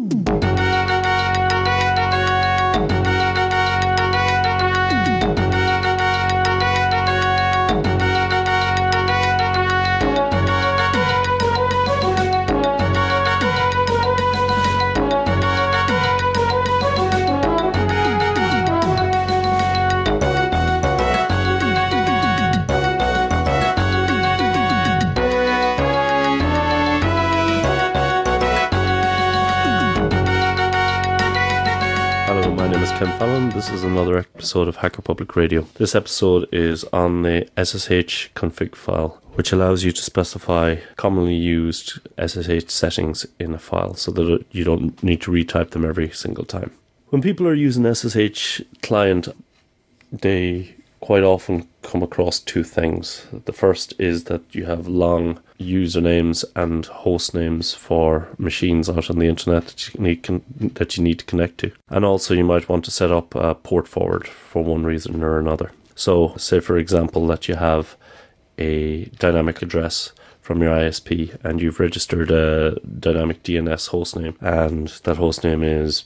Ken Fallon. This is another episode of Hacker Public Radio. This episode is on the SSH config file, which allows you to specify commonly used SSH settings in a file so that you don't need to retype them every single time. When people are using SSH client, they quite often come across two things. The first is that you have long usernames and host names for machines out on the internet that you need to connect to. And also you might want to set up a port forward for one reason or another. So say for example that you have a dynamic address from your ISP and you've registered a dynamic DNS hostname, and that hostname is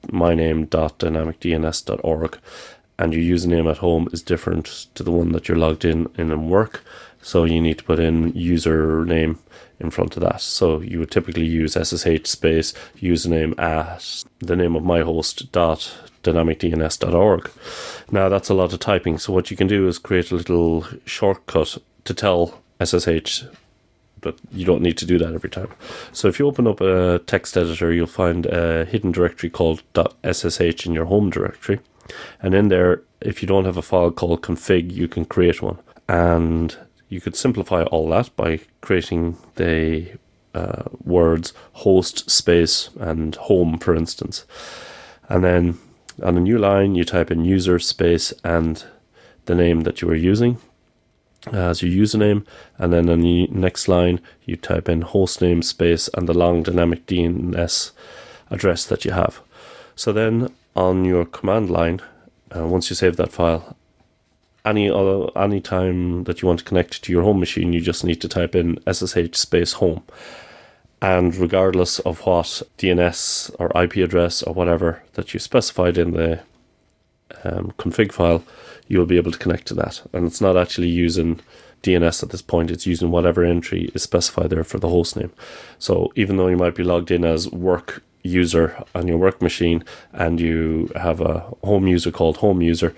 myname.dynamicdns.org, and your username at home is different to the one that you're logged in work. So you need to put in username in front of that. So you would typically use SSH space username at the name of my host .dynamicdns.org. Now that's a lot of typing. So what you can do is create a little shortcut to tell SSH, but you don't need to do that every time. So if you open up a text editor, you'll find a hidden directory called .ssh in your home directory. And in there, if you don't have a file called config, you can create one. And you could simplify all that by creating the words host space and home, for instance. And then on a new line, you type in user space and the name that you are using as your username. And then on the next line, you type in hostname space and the long dynamic DNS address that you have. So then on your command line, once you save that file, any time that you want to connect to your home machine, you just need to type in SSH space home. And regardless of what DNS or IP address or whatever that you specified in the config file, you'll be able to connect to that. And it's not actually using DNS at this point, it's using whatever entry is specified there for the hostname. So even though you might be logged in as work user on your work machine and you have a home user called home user,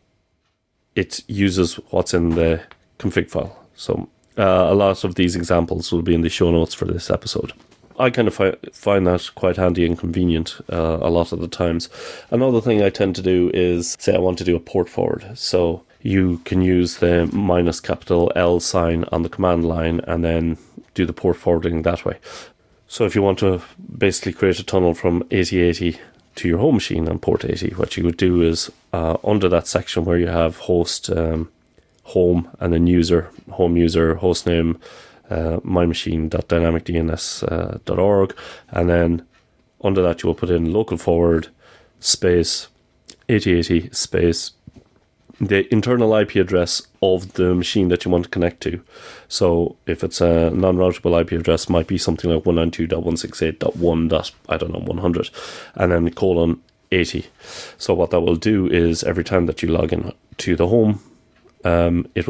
it uses what's in the config file. So a lot of these examples will be in the show notes for this episode. I kind of find that quite handy and convenient a lot of the times. Another thing I tend to do is say I want to do a port forward. So you can use the -L sign on the command line and then do the port forwarding that way. So if you want to basically create a tunnel from 8080 to your home machine on port 80, what you would do is under that section where you have host, home, and then user, home user, hostname, mymachine.dynamicdns.org, and then under that you will put in local forward space 8080 space the internal IP address of the machine that you want to connect to. So if it's a non-routable IP address, might be something like 192.168.1.100, and then :80. So what that will do is every time that you log in to the home, it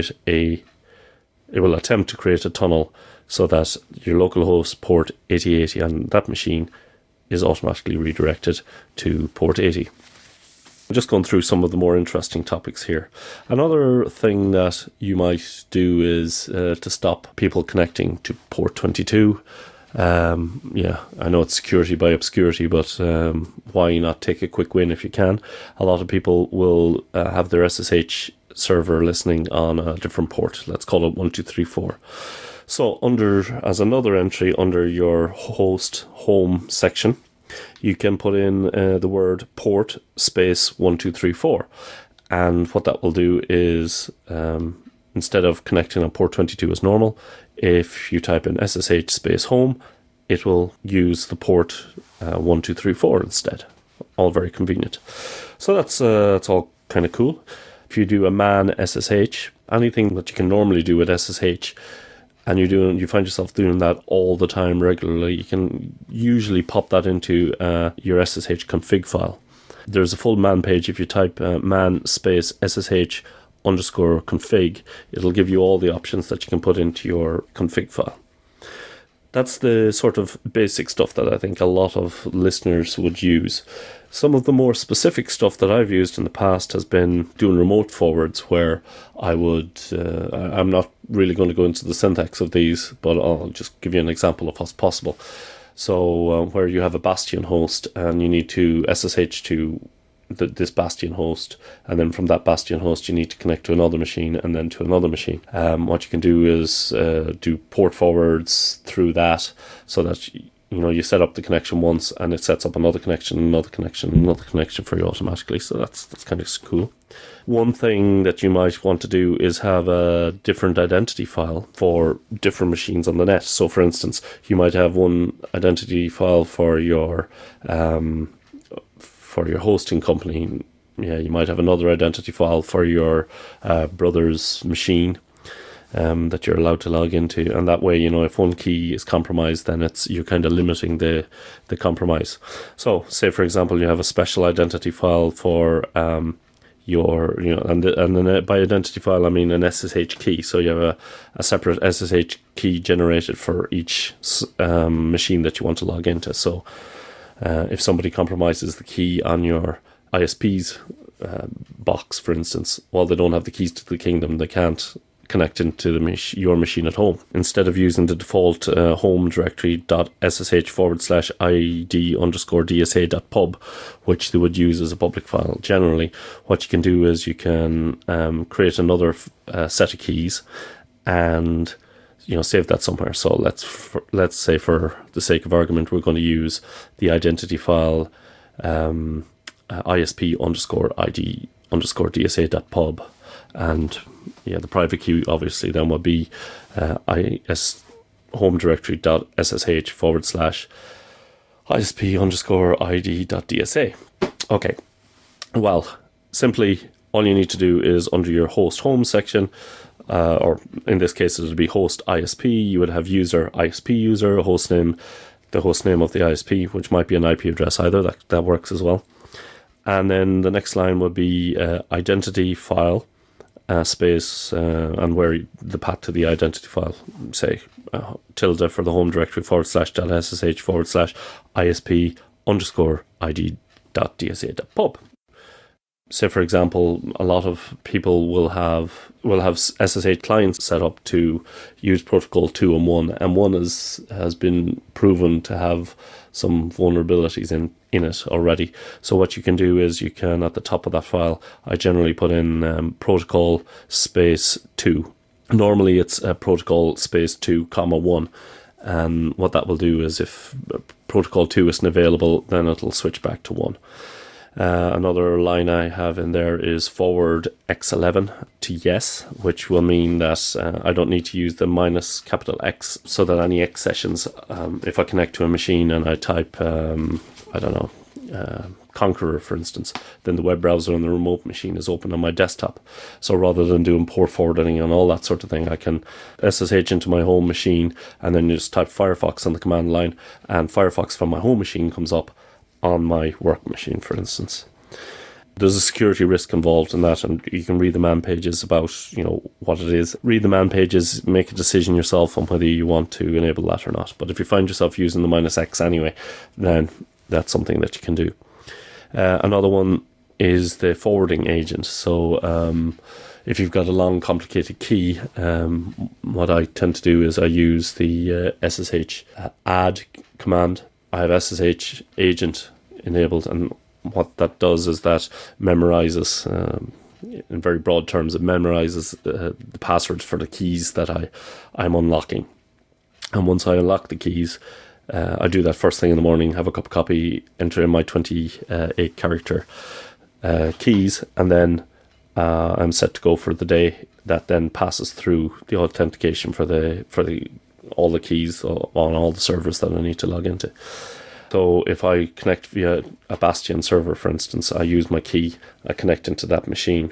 will attempt to create a tunnel so that your local host port 8080 on that machine is automatically redirected to port 80. Just going through some of the more interesting topics here. Another thing that you might do is to stop people connecting to port 22. I know it's security by obscurity, but why not take a quick win if you can? A lot of people will have their SSH server listening on a different port. Let's call it 1234. So as another entry under your host home section, you can put in the word port space 1234. And what that will do is, instead of connecting on port 22 as normal, if you type in SSH space home, it will use the port 1234 instead. All very convenient. So that's all kind of cool. If you do a man SSH, anything that you can normally do with SSH, and you find yourself doing that all the time regularly, you can usually pop that into your SSH config file. There's a full man page. If you type man space SSH underscore config, it'll give you all the options that you can put into your config file. That's the sort of basic stuff that I think a lot of listeners would use. Some of the more specific stuff that I've used in the past has been doing remote forwards, where I would, I'm not really going to go into the syntax of these, but I'll just give you an example of what's possible. So where you have a Bastion host and you need to SSH to this Bastion host, and then from that Bastion host you need to connect to another machine and then to another machine. What you can do is do port forwards through that, so that you set up the connection once and it sets up another connection for you automatically. So that's kind of cool. One thing that you might want to do is have a different identity file for different machines on the net. So for instance, you might have one identity file for your hosting company. Yeah, you might have another identity file for your brother's machine that you're allowed to log into, and that way, if one key is compromised, then you're kind of limiting the compromise. So, say for example, you have a special identity file for your, and then by identity file I mean an SSH key. So you have a separate SSH key generated for each machine that you want to log into. So if somebody compromises the key on your ISP's box, for instance, while they don't have the keys to the kingdom, they can't connect into your machine at home. Instead of using the default home directory .sh/id_dsa.pub, which they would use as a public file generally, what you can do is you can create another set of keys and save that somewhere. So let's say, for the sake of argument, we're going to use the identity file ISP_ID_DSA.pub, and the private key obviously then would be home directory.sh/ISP_ID.DSA. Okay, well, simply all you need to do is, under your host home section, or in this case it would be host ISP, you would have user, ISP user, hostname, the host name of the ISP, which might be an IP address either, that works as well. And then the next line would be identity file space, and where the path to the identity file, say tilde for the home directory ///ISP_ID.dsa.pub. Say for example, a lot of people will have SSH clients set up to use protocol 2 and 1, and 1 has been proven to have some vulnerabilities in it already. So what you can do is you can, at the top of that file, I generally put in protocol space 2. Normally it's protocol space 2, 1. And what that will do is, if protocol 2 isn't available, then it'll switch back to 1. Another line I have in there is forward X11 to yes, which will mean that I don't need to use the capital X, so that any X sessions, if I connect to a machine and I type, Conqueror, for instance, then the web browser on the remote machine is open on my desktop. So rather than doing port forwarding and all that sort of thing, I can SSH into my home machine and then just type Firefox on the command line, and Firefox from my home machine comes up on my work machine, for instance. There's a security risk involved in that, and you can read the man pages about what it is. Read the man pages, make a decision yourself on whether you want to enable that or not. But if you find yourself using the -X anyway, then that's something that you can do. Another one is the forwarding agent. So if you've got a long, complicated key, what I tend to do is I use the SSH add command. I have SSH agent enabled, and what that does is that memorizes, in very broad terms, it memorizes the passwords for the keys that I'm unlocking. And once I unlock the keys, I do that first thing in the morning, have a cup of coffee, enter in my 28 character keys, and then I'm set to go for the day. That then passes through the authentication for all the keys on all the servers that I need to log into. So if I connect via a Bastion server, for instance, I use my key, I connect into that machine,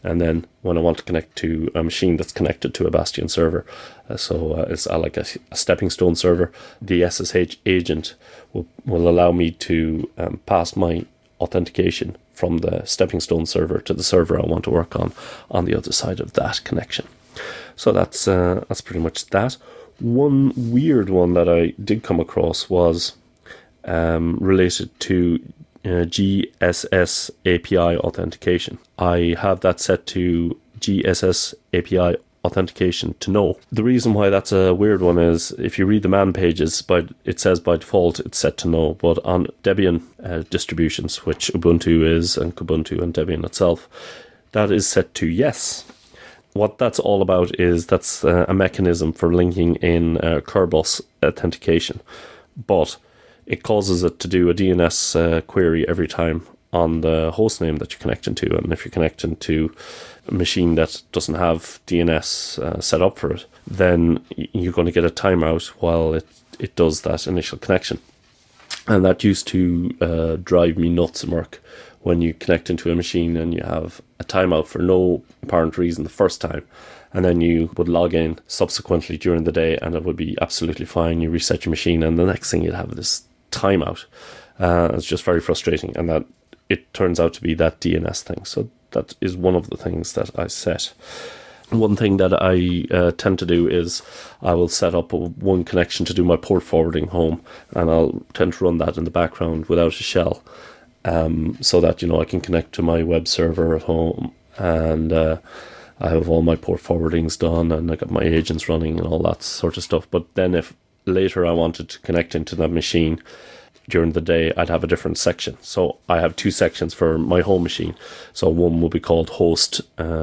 and then when I want to connect to a machine that's connected to a Bastion server, it's like a stepping stone server, the SSH agent will allow me to pass my authentication from the stepping stone server to the server I want to work on the other side of that connection. So that's pretty much that. One weird one that I did come across was related to GSS API authentication. I have that set to GSS API authentication to no. The reason why that's a weird one is if you read the man pages, but it says by default it's set to no, but on Debian distributions, which Ubuntu is, and Kubuntu and Debian itself, that is set to yes. What that's all about is that's a mechanism for linking in Kerbos authentication, but it causes it to do a DNS query every time on the host name that you're connecting to. And if you're connecting to a machine that doesn't have DNS set up for it, then you're going to get a timeout while it does that initial connection. And that used to drive me nuts and work when you connect into a machine and you have a timeout for no apparent reason the first time. And then you would log in subsequently during the day and it would be absolutely fine. You reset your machine and the next thing you'd have this timeout. It's just very frustrating, and that it turns out to be that DNS thing. So that is one of the things that I set. One thing that I tend to do is I will set up one connection to do my port forwarding home, and I'll tend to run that in the background without a shell, so that I can connect to my web server at home, and I have all my port forwardings done, and I got my agents running and all that sort of stuff. But then if later I wanted to connect into that machine during the day, I'd have a different section. So I have two sections for my home machine. So one will be called host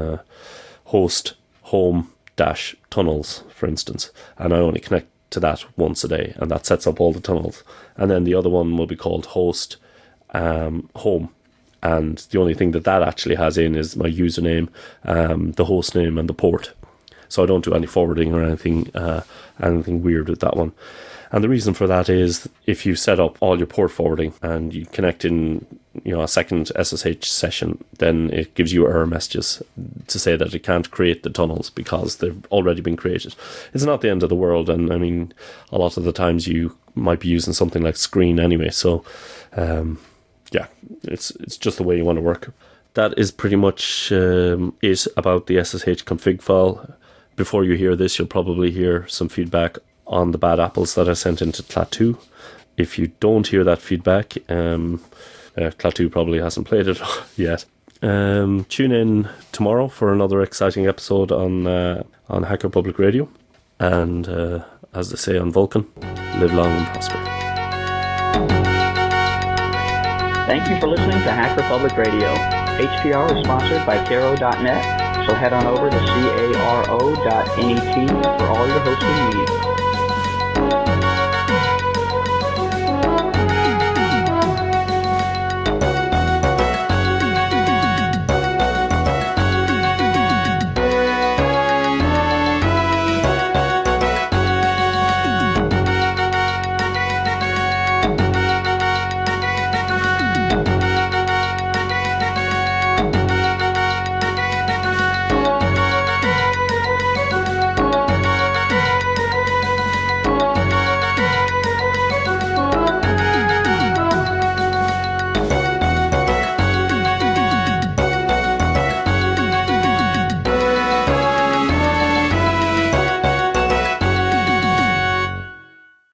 home dash tunnels, for instance, and I only connect to that once a day, and that sets up all the tunnels. And then the other one will be called host home, and the only thing that actually has in is my username, the host name, and the port. So I don't do any forwarding or anything weird with that one. And the reason for that is if you set up all your port forwarding and you connect in, a second SSH session, then it gives you error messages to say that it can't create the tunnels because they've already been created. It's not the end of the world, and I mean, a lot of the times you might be using something like Screen anyway. So, it's just the way you want to work. That is pretty much it about the SSH config file. Before you hear this, you'll probably hear some feedback on the bad apples that I sent into Klaatu. If you don't hear that feedback, Klaatu probably hasn't played it yet. Tune in tomorrow for another exciting episode on Hacker Public Radio. And as they say on Vulcan, live long and prosper. Thank you for listening to Hacker Public Radio. HPR is sponsored by Caro.net, so head on over to caro.net for all your hosting needs.